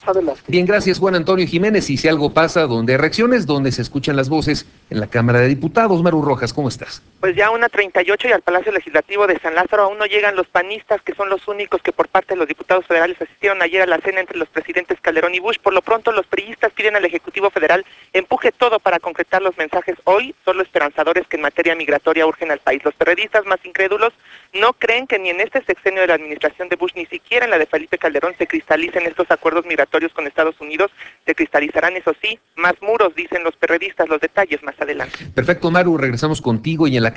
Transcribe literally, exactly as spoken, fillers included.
Adelante. Bien, gracias Juan Antonio Jiménez. Y si algo pasa, donde hay reacciones, donde se escuchan las voces en la Cámara de Diputados. Maru Rojas, ¿cómo estás? Pues ya una treinta y ocho y al Palacio Legislativo de San Lázaro aún no llegan los panistas, que son los únicos que por parte de los diputados federales asistieron ayer a la cena entre los presidentes Calderón y Bush. Por lo pronto los priistas piden al Ejecutivo Federal empuje todo para concretar los mensajes hoy, solo esperanzadores que en materia migratoria urgen al país. Los periodistas más incrédulos no creen que ni en este sexenio de la administración de Bush, ni siquiera en la de Felipe Calderón, se cristalicen estos acuerdos migratorios con Estados Unidos. Se cristalizarán, eso sí, más muros, dicen los periodistas, los detalles más adelante. Perfecto, Maru, regresamos contigo y en la